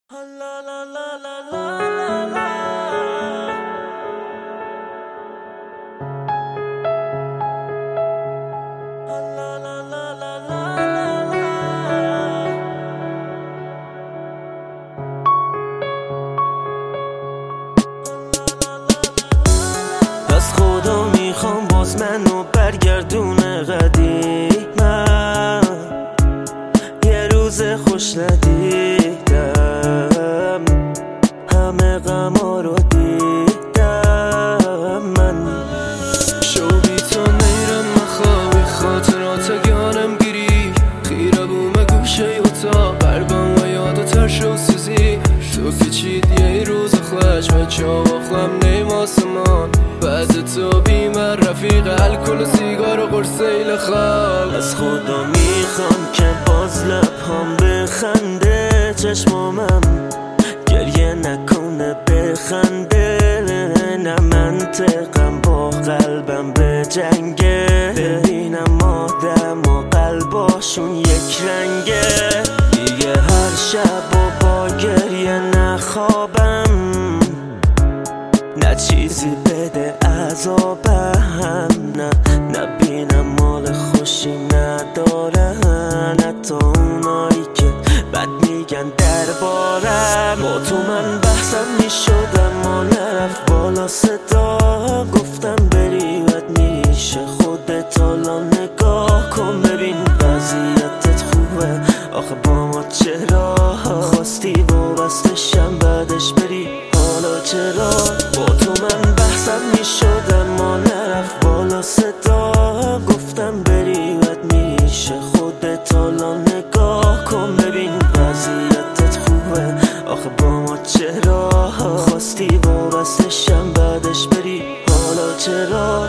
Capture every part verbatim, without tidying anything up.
از خدا میخوام باز منو برگردونه قدیمم، یه روز خوش ندیدم، همه غما رو دیدم. من شو بی تو نیرم مخوابی خاطرات گانم گیری خیره بوم گوشه اتاق قلبم و یاد ترش و سوزی تو پیچید یه روز خوش و چاوخم نیم آسمان بعد تو بی من رفیق الکل و سیگار و قرصیل خال. از خدا میخوام که باز لبهام بخنده، چشمامم گریه نکنه بخنده، نه منطقم با قلبم به جنگه، ببینم آدم و قلباشون یک رنگه. دیگه هر شب و با گریه نخوابم، نه چیزی بده عذابم، نه نبینم مال خوشی ندارن، حتی اونایی که بد میگن دربارم. با تو من بحثم میشدم و نرفت بالا صدا، گفتم بری بد میشه خودت حالا نگاه کن، ببین وضعیتت خوبه آخه با ما چرا خواستی وابسته شم بعدش بری حالا چرا. با تو من بحثم میشدم و نرفت بالا صدا، گفتم بری بد میشه خودت حالا نگاه کن، ببین وضعیتت خوبه آخه با ما چرا خواستی وابسته شم بعدش بری حالا چرا.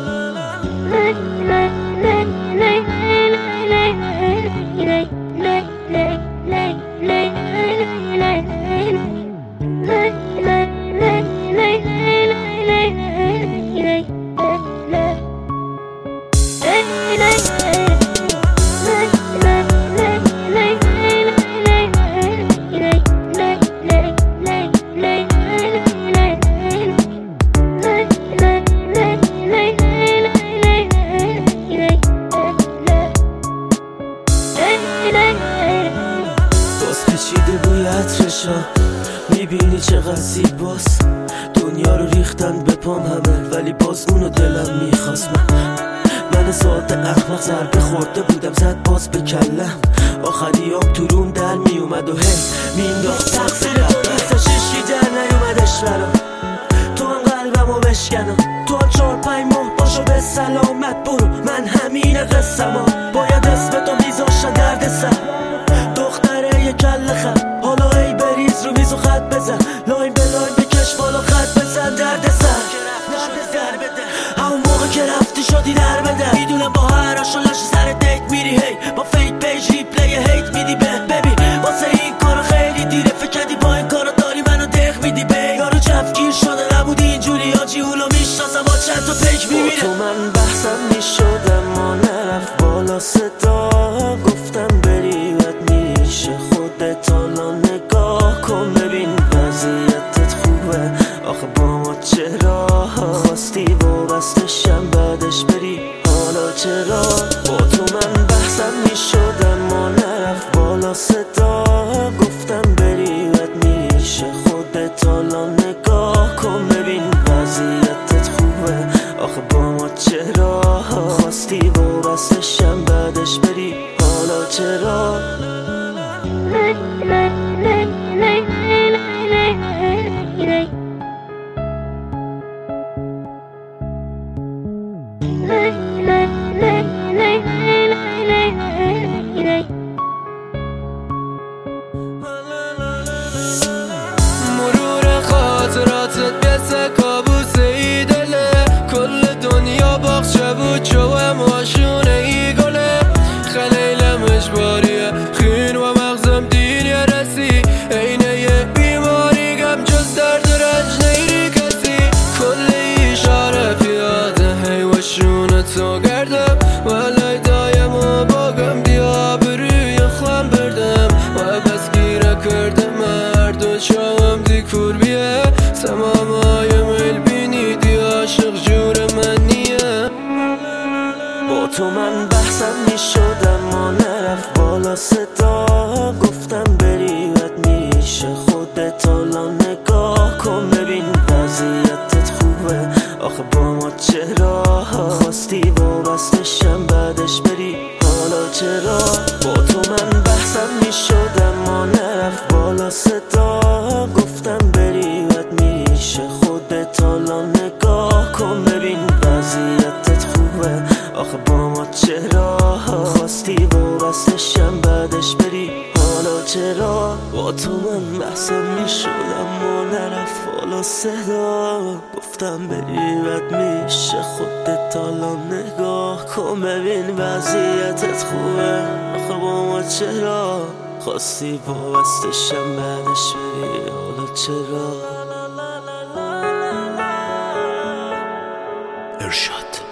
باز پیچیده بوی عطرشا، میبینی چقدر زیباست، دنیا رو ریختن به پام همه ولی باز اونو دلم میخواست. من من ساعت احمق ضربه خورده بودم زد باز به کلم، آخری آب تو روم در میومد و هی مینداخت تقصیر تو دست ششی در نیومدش برام، تو هم قلبمو بشکنم، تو هم چار پنج ماه باشو به سلامت برو، من همین قصه‌ما باید اسم تو میذاشتن درد سر، دختره یه کل خم حالا ای بریز رو میز و خط بزن، لاین به لاین بکش بالا خط بزن درد سر. همون موقع که رفتی شدی در بده، میدونم با هر آشالش سر دیت میری هی با فیک پیج ریپلی هیت میدی به ببین واسه این کارو خیلی دیره، فکر کردی با این کارو داری منو دق میدی به یارو جفگیر شده نبودی اینجوری آجی اولو میشناسم با چند تا پیک میبینه. تو من بحثم میشدم و نرفت بالا صدا، گفتم بری بد میشه خودت حالا نگاه کن، ببین وضعیتت خوبه آخه با ما چرا خواستی وابسته شم بعدش بری حالا چرا. با تو من بحثم میشدم و نرفت بالا صدا، گفتم بری بد میشه خودت حالا نگاه کن، ببین وضعیتت خوبه آخه با ما چرا خواستی وابسته شم بعدش بری حالا چرا. چاوم دیکور بیه تمام های میل بینی دی عاشق جور من نیه. با تو من بحثم میشد اما نرفت بالا صدا، گفتم بری بد میشه خودت حالا نگاه کن ببین وضعیتت خوبه آخه با ما چرا خواستی وابستشم بعدش بری حالا چرا. با تو من بحثم میشد اما نرفت بالا صدا، گفتم بری بد میشه خودت حالا نگاه کن ببین وضعیتت خوبه آخه با ما چرا خواستی وابستشم بعدش بری حالا چرا. با تو من بحثم میشد اما نرفت بالا صدا، گفتم بری بد میشه خودت حالا نگاه کن ببین وضعیتت خوبه آخه با ما چرا خواستی وابستشم بعدش بری حالا چرا. ارشاد.